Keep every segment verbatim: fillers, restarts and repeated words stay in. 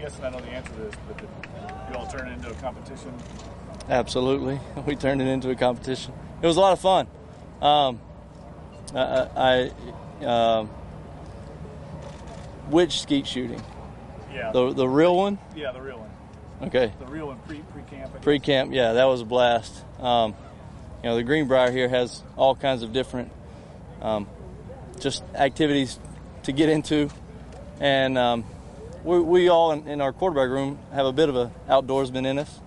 guessing I know the answer to this, but did you all turn it into a competition? Absolutely. We turned it into a competition. It was a lot of fun. Um, I, I uh, which skeet shooting? Yeah. The the real one? Yeah, the real one. Okay. The real one, pre pre camp. Pre camp, yeah, that was a blast. Um, you know, the Greenbrier here has all kinds of different um, just activities to get into, and um, we, we all in, in our quarterback room have a bit of a outdoorsman in us.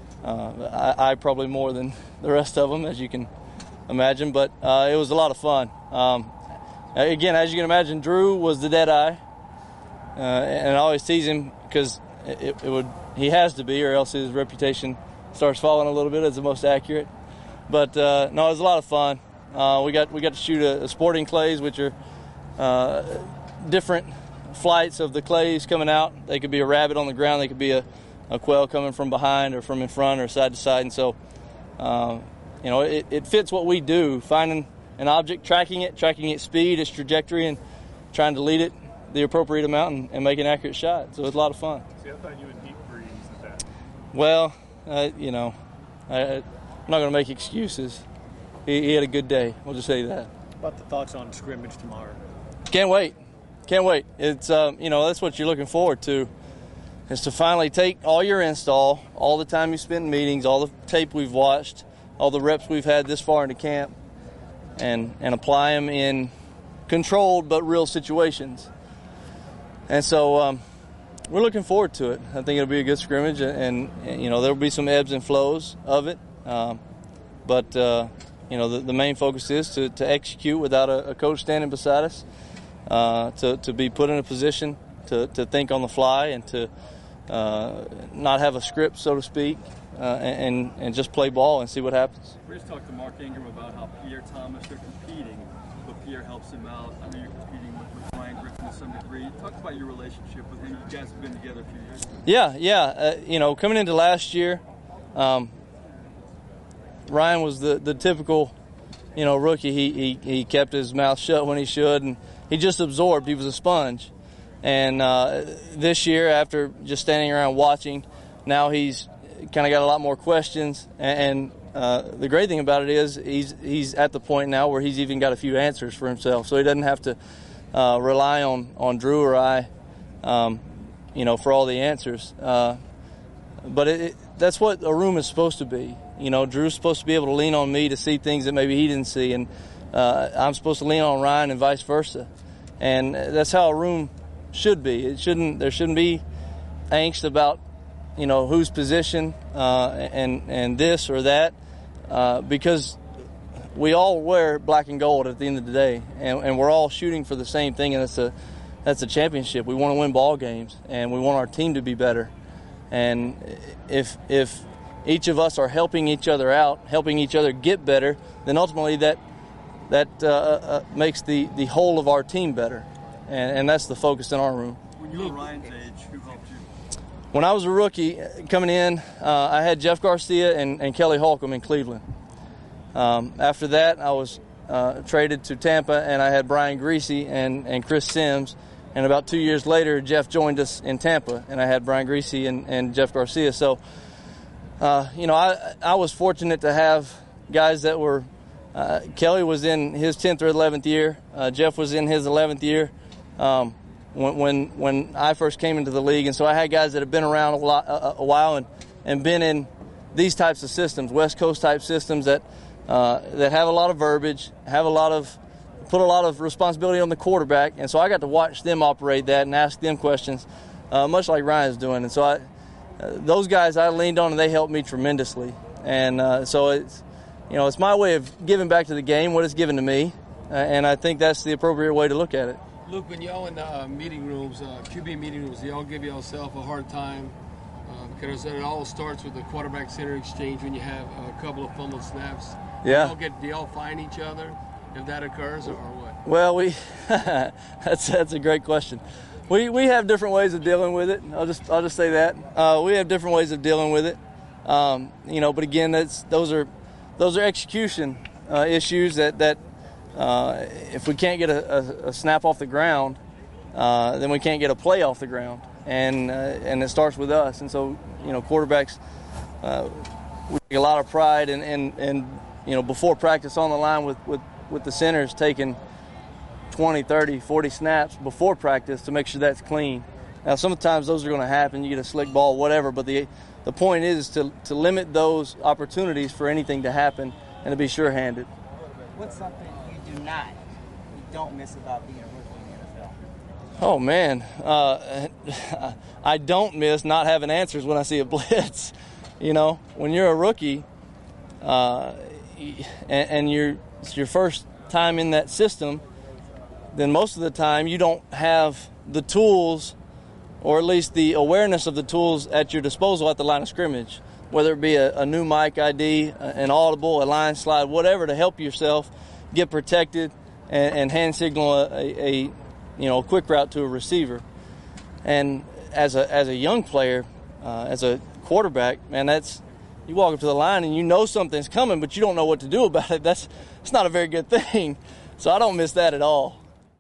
Uh, I, I probably more than the rest of them, as you can imagine, but uh, it was a lot of fun. Um, again, as you can imagine, Drew was the dead eye, uh, and I always tease him because it, it would he has to be, or else his reputation starts falling a little bit as the most accurate. But uh, no, it was a lot of fun. Uh, we got we got to shoot a, a sporting clays, which are uh, different flights of the clays coming out. They could be a rabbit on the ground, they could be a, a quail coming from behind or from in front or side to side, and so uh, you know it, it fits what we do: finding an object, tracking it, tracking its speed, its trajectory, and trying to lead it the appropriate amount and, and make an accurate shot. So it was a lot of fun. See, I thought you would deep freeze at that. Well, uh, you know, I, I'm not going to make excuses. He, he had a good day. We'll just say that. What about the thoughts on scrimmage tomorrow? Can't wait. Can't wait. It's um, you know, that's what you're looking forward to, is to finally take all your install, all the time you spent in meetings, all the tape we've watched, all the reps we've had this far into camp, and and apply them in controlled but real situations. And so um, we're looking forward to it. I think it'll be a good scrimmage, and, and you know there'll be some ebbs and flows of it. Um, but uh, you know the, the main focus is to, to execute without a, a coach standing beside us, uh, to to be put in a position to, to think on the fly and to uh, not have a script, so to speak, uh, and and just play ball and see what happens. We just talked to Mark Ingram about how Pierre Thomas, they're competing, but Pierre helps him out. I know you're competing with, with Ryan Griffin to some degree. Talk about your relationship with him. You guys have been together a few years. Yeah, yeah. Uh, you know, coming into last year, um, Ryan was the, the typical, you know, rookie. He, he he kept his mouth shut when he should, and he just absorbed. He was a sponge. And uh, this year, after just standing around watching, now he's kind of got a lot more questions. And uh, the great thing about it is he's he's at the point now where he's even got a few answers for himself, so he doesn't have to uh, rely on, on Drew or I, um, you know, for all the answers. Uh, but it, it, that's what a room is supposed to be. You know, Drew's supposed to be able to lean on me to see things that maybe he didn't see, and uh, I'm supposed to lean on Ryan and vice versa. And that's how a room should be. It shouldn't. There shouldn't be angst about, you know, whose position uh, and and this or that, uh, because we all wear black and gold at the end of the day, and, and we're all shooting for the same thing, and that's a that's a championship. We want to win ball games, and we want our team to be better. And if if each of us are helping each other out, helping each other get better, then ultimately that that uh, uh, makes the, the whole of our team better. And, and that's the focus in our room. When you were Ryan's age, who helped you? When I was a rookie coming in, uh, I had Jeff Garcia and, and Kelly Holcomb in Cleveland. Um, after that, I was uh, traded to Tampa, and I had Brian Greasy and, and Chris Sims. And about two years later, Jeff joined us in Tampa, and I had Brian Greasy and, and Jeff Garcia. So, uh, you know, I, I was fortunate to have guys that were uh, – Kelly was in his tenth or eleventh year. Uh, Jeff was in his eleventh year. Um, when, when when I first came into the league, and so I had guys that have been around a, lot, a, a while and, and been in these types of systems, West Coast type systems that uh, that have a lot of verbiage, have a lot of put a lot of responsibility on the quarterback, and so I got to watch them operate that and ask them questions, uh, much like Ryan's doing. And so I, uh, those guys I leaned on, and they helped me tremendously. And uh, so it's you know it's my way of giving back to the game what it's given to me, uh, and I think that's the appropriate way to look at it. Luke, when y'all in the uh, meeting rooms, uh, Q B meeting rooms, do y'all give yourself a hard time? Uh, because it all starts with the quarterback center exchange when you have a couple of fumbled snaps. Yeah. Do y'all, get, do y'all find each other if that occurs, or, or what? Well, we that's that's a great question. We we have different ways of dealing with it. I'll just I'll just say that uh, we have different ways of dealing with it. Um, you know, but again, that's those are those are execution uh, issues that that. Uh, if we can't get a, a, a snap off the ground, uh, then we can't get a play off the ground. and uh, and it starts with us. And so, you know, quarterbacks, uh, we take a lot of pride in, in, in, you know, before practice on the line with, with, with the centers taking twenty, thirty, forty snaps before practice to make sure that's clean. Now, sometimes those are going to happen. You get a slick ball, whatever, but the the point is to, to limit those opportunities for anything to happen and to be sure-handed. What's something you do not, you don't miss about being a rookie in the N F L? Oh, man. Uh, I don't miss not having answers when I see a blitz. You know, when you're a rookie uh, and, and you're, it's your first time in that system, then most of the time you don't have the tools, or at least the awareness of the tools at your disposal at the line of scrimmage, whether it be a, a new mic I D, an audible, a line slide, whatever, to help yourself get protected and, and hand signal a, a, a you know a quick route to a receiver. And as a as a young player, uh, as a quarterback, man, that's you walk up to the line and you know something's coming, but you don't know what to do about it. That's it's not a very good thing. So I don't miss that at all.